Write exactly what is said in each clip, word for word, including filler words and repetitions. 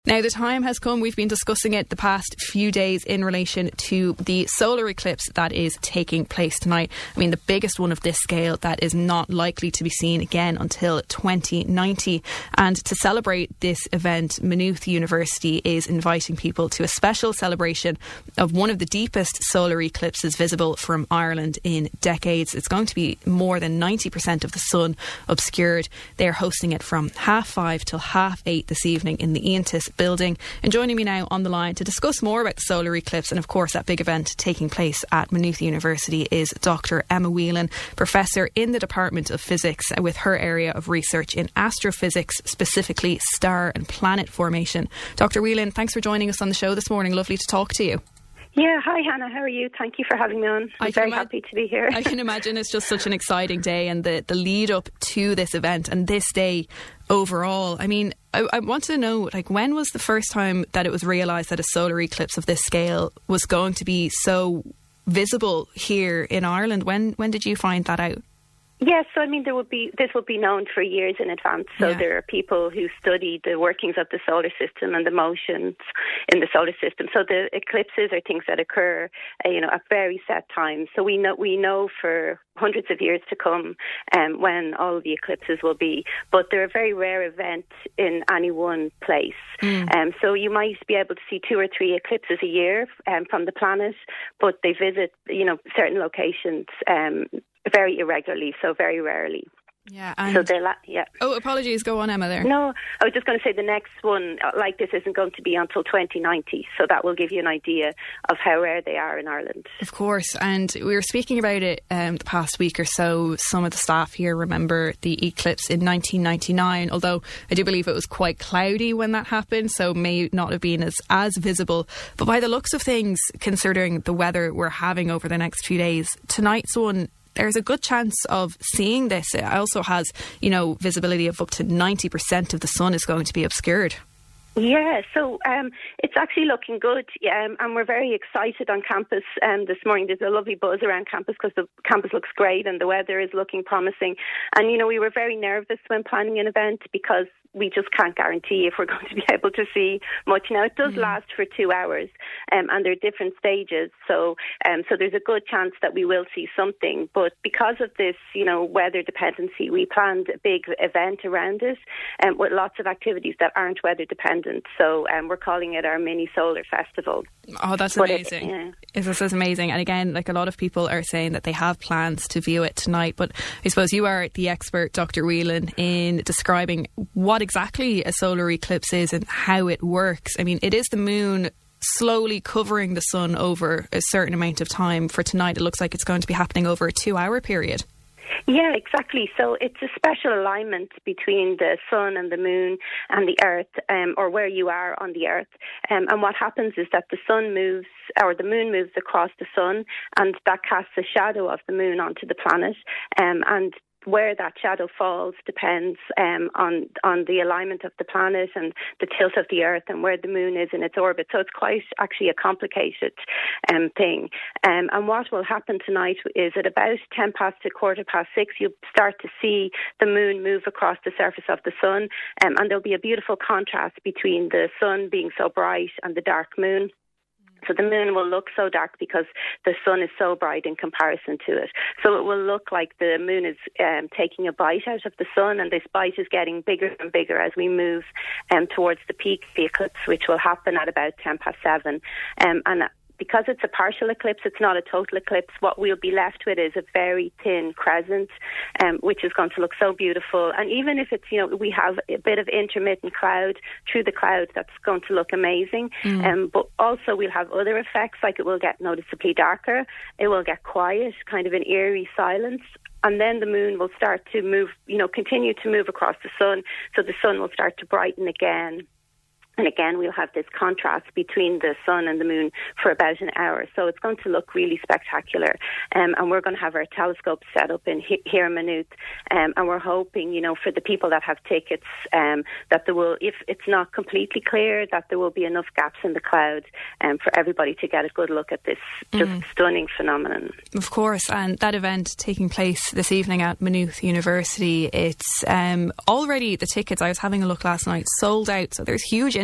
Now, the time has come. We've been discussing it the past few days in relation to the solar eclipse that is taking place tonight. I mean, the biggest one of this scale that is not likely to be seen again until twenty ninety. And to celebrate this event, Maynooth University is inviting people to a special celebration of one of the deepest solar eclipses visible from Ireland in decades. It's going to be more than ninety percent of the sun obscured. They're hosting it from half five till half eight this evening in the Iantis building. And joining me now on the line to discuss more about the solar eclipse and of course that big event taking place at Maynooth University is Doctor Emma Whelan, Professor in the Department of Physics with her area of research in astrophysics, specifically star and planet formation. Doctor Whelan, thanks for joining us on the show this morning. Lovely to talk to you. Yeah, hi Hannah, how are you? Thank you for having me on. I'm very ima- happy to be here. I can imagine it's just such an exciting day, and the, the lead up to this event and this day overall. I mean, I, I want to know, like, when was the first time that it was realised that a solar eclipse of this scale was going to be so visible here in Ireland? When when did you find that out? Yes, so I mean, there would be this would be known for years in advance. So yeah. There are people who study the workings of the solar system and the motions in the solar system. So the eclipses are things that occur, uh, you know, at very set times. So we know we know for hundreds of years to come um, when all the eclipses will be. But they're a very rare event in any one place. Mm. Um, so you might be able to see two or three eclipses a year um, from the planet, but they visit, you know, certain locations Um, very irregularly, so very rarely. Yeah, and so they're la- yeah. Oh, apologies. Go on, Emma. There. No, I was just going to say the next one like this isn't going to be until twenty ninety, so that will give you an idea of how rare they are in Ireland. Of course, and we were speaking about it um, the past week or so. Some of the staff here remember the eclipse in nineteen ninety-nine, although I do believe it was quite cloudy when that happened, so may not have been as, as visible. But by the looks of things, considering the weather we're having over the next few days, tonight's one, there's a good chance of seeing this. It also has, you know, visibility of up to ninety percent of the sun is going to be obscured. Yeah, so um, it's actually looking good, um, and we're very excited on campus um, this morning. There's a lovely buzz around campus because the campus looks great and the weather is looking promising. And, you know, we were very nervous when planning an event because we just can't guarantee if we're going to be able to see much. Now, it does mm. last for two hours um, and there are different stages. So um, so there's a good chance that we will see something. But because of this, you know, weather dependency, we planned a big event around it um, with lots of activities that aren't weather dependent. So um, we're calling it our mini solar festival. Oh, that's but amazing. It, yeah. This is amazing. And again, like, a lot of people are saying that they have plans to view it tonight. But I suppose you are the expert, Doctor Whelan, in describing what exactly a solar eclipse is and how it works. I mean, it is the moon slowly covering the sun over a certain amount of time. For tonight, it looks like it's going to be happening over a two-hour period. Yeah, exactly. So it's a special alignment between the sun and the moon and the earth, um, or where you are on the earth. Um, and what happens is that the sun moves, or the moon moves across the sun, and that casts a shadow of the moon onto the planet. Um, and where that shadow falls depends um, on on the alignment of the planet and the tilt of the earth and where the moon is in its orbit. So it's quite actually a complicated um, thing. Um, and what will happen tonight is at about ten past to quarter past six, you'll start to see the moon move across the surface of the sun, um, and there'll be a beautiful contrast between the sun being so bright and the dark moon. So the moon will look so dark because the sun is so bright in comparison to it. So it will look like the moon is um, taking a bite out of the sun, and this bite is getting bigger and bigger as we move um, towards the peak of the eclipse, which will happen at about ten past seven. Um, and because it's a partial eclipse, it's not a total eclipse, what we'll be left with is a very thin crescent, um, which is going to look so beautiful. And even if it's, you know, we have a bit of intermittent cloud through the clouds, that's going to look amazing. Mm. Um, but also we'll have other effects, like it will get noticeably darker, it will get quiet, kind of an eerie silence. And then the moon will start to move, you know, continue to move across the sun. So the sun will start to brighten again. And again, we'll have this contrast between the sun and the moon for about an hour. So it's going to look really spectacular. Um, and we're going to have our telescopes set up in here in Maynooth. Um, and we're hoping, you know, for the people that have tickets, um, that there will, if it's not completely clear, that there will be enough gaps in the clouds um, for everybody to get a good look at this just mm. stunning phenomenon. Of course. And that event taking place this evening at Maynooth University, it's um, already, the tickets, I was having a look last night, sold out. So there's huge interest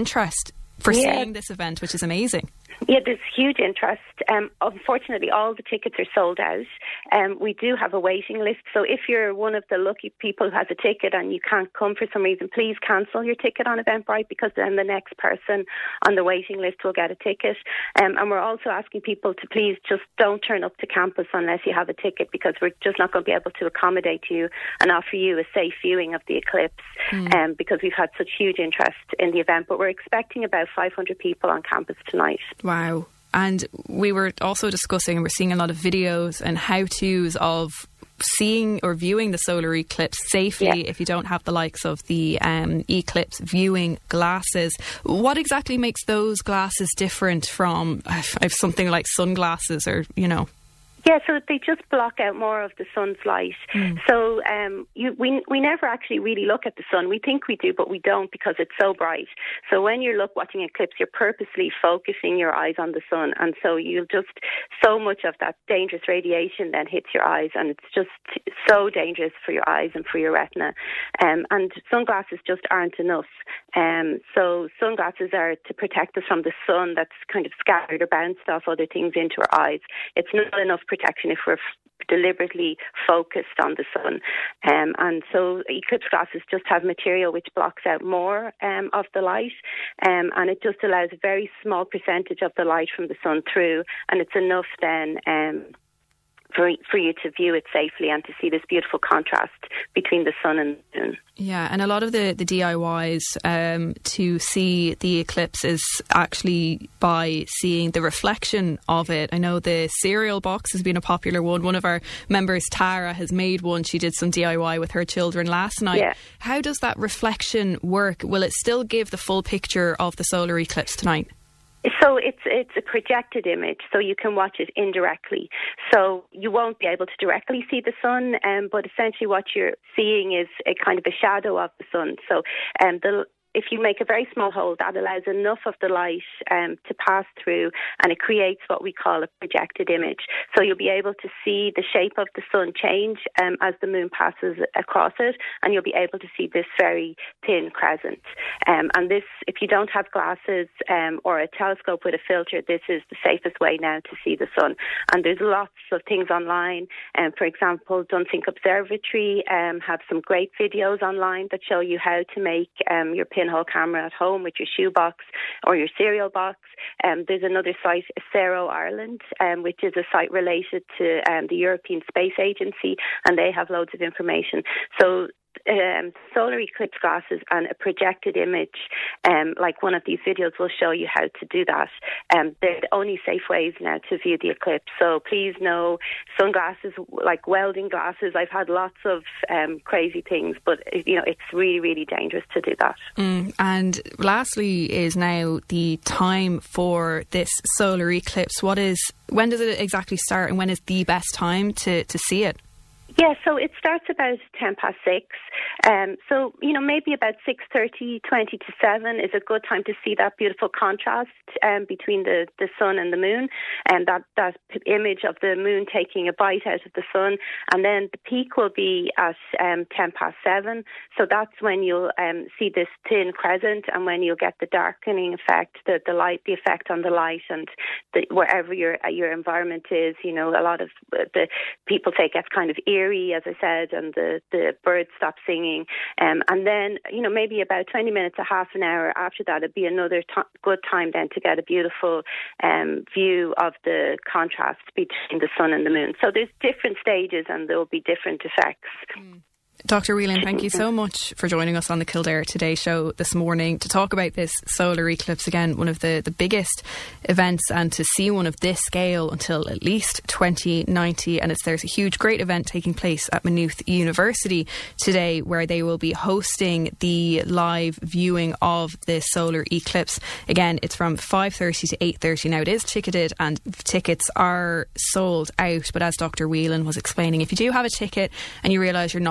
interest for yeah. seeing this event, which is amazing. Yeah, there's huge interest. Um, unfortunately, all the tickets are sold out. Um, we do have a waiting list. So if you're one of the lucky people who has a ticket and you can't come for some reason, please cancel your ticket on Eventbrite, because then the next person on the waiting list will get a ticket. Um, and we're also asking people to please just don't turn up to campus unless you have a ticket, because we're just not going to be able to accommodate you and offer you a safe viewing of the eclipse, mm. um, because we've had such huge interest in the event. But we're expecting about five hundred people on campus tonight. Wow. And we were also discussing, and we're seeing a lot of videos and how-tos of seeing or viewing the solar eclipse safely, yeah. if you don't have the likes of the um, eclipse viewing glasses. What exactly makes those glasses different from uh, something like sunglasses, or, you know? Yeah, so they just block out more of the sun's light. Mm. So um, you, we we never actually really look at the sun. We think we do, but we don't, because it's so bright. So when you're look watching an eclipse, you're purposely focusing your eyes on the sun, and so you'll just so much of that dangerous radiation then hits your eyes, and it's just so dangerous for your eyes and for your retina. Um, and sunglasses just aren't enough. Um, so sunglasses are to protect us from the sun that's kind of scattered or bounced off other things into our eyes. It's not enough protection if we're f- deliberately focused on the sun. Um, and so eclipse glasses just have material which blocks out more um, of the light, um, and it just allows a very small percentage of the light from the sun through, and it's enough then um, for, for you to view it safely and to see this beautiful contrast between the sun and the moon. Yeah, and a lot of the, the D I Ys um, to see the eclipse is actually by seeing the reflection of it. I know the cereal box has been a popular one. One of our members, Tara, has made one. She did some D I Y with her children last night. Yeah. How does that reflection work? Will it still give the full picture of the solar eclipse tonight? So it's it's a projected image, so you can watch it indirectly. So you won't be able to directly see the sun, um, but essentially what you're seeing is a kind of a shadow of the sun. So um, the if you make a very small hole, that allows enough of the light um, to pass through, and it creates what we call a projected image. So you'll be able to see the shape of the sun change um, as the moon passes across it, and you'll be able to see this very thin crescent. Um, and this, if you don't have glasses um, or a telescope with a filter, this is the safest way now to see the sun. And there's lots of things online. Um, for example, Dunsink Observatory um, have some great videos online that show you how to make um, your pinhole camera at home with your shoebox or your cereal box. Um, there's another site, Acero Ireland, um, which is a site related to um, the European Space Agency, and they have loads of information. So Um, solar eclipse glasses and a projected image, um, like one of these videos will show you how to do that. Um, they're the only safe ways now to view the eclipse. So please know, sunglasses, like welding glasses, I've had lots of um, crazy things, but you know it's really, really dangerous to do that. Mm, and lastly is now the time for this solar eclipse. What is, when does it exactly start, and when is the best time to, to see it? Yeah, so it starts about ten past six. Um, so, you know, maybe about six thirty, twenty to seven is a good time to see that beautiful contrast um, between the, the sun and the moon, and that, that image of the moon taking a bite out of the sun. And then the peak will be at um, ten past seven. So that's when you'll um, see this thin crescent, and when you'll get the darkening effect, the, the light, the effect on the light, and the, wherever your your environment is. You know, a lot of the people say it gets kind of eerie, as I said, and the, the birds stop singing. Um, and then, you know, maybe about twenty minutes to half an hour after that, it'd be another t- good time then to get a beautiful um, view of the contrast between the sun and the moon. So there's different stages, and there will be different effects. Mm. Doctor Whelan, thank you so much for joining us on the Kildare Today show this morning to talk about this solar eclipse. Again, one of the, the biggest events, and to see one of this scale until at least twenty ninety. And it's there's a huge, great event taking place at Maynooth University today, where they will be hosting the live viewing of the solar eclipse. Again, it's from five thirty to eight thirty. Now, it is ticketed, and tickets are sold out. But as Doctor Whelan was explaining, if you do have a ticket and you realise you're not going to be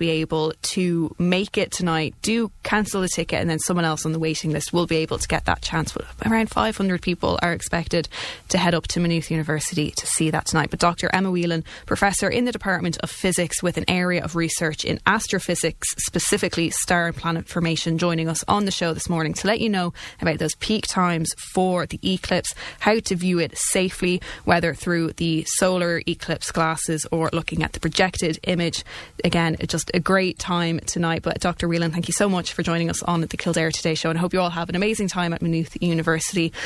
be able to make it tonight, do cancel the ticket, and then someone else on the waiting list will be able to get that chance. But around five hundred people are expected to head up to Maynooth University to see that tonight. But Doctor Emma Whelan, Professor in the Department of Physics with an area of research in astrophysics, specifically star and planet formation, joining us on the show this morning to let you know about those peak times for the eclipse, how to view it safely, whether through the solar eclipse glasses or looking at the projected image. Again, just a great time tonight. But Doctor Whelan, thank you so much for joining us on the Kildare Today show, and I hope you all have an amazing time at Maynooth University.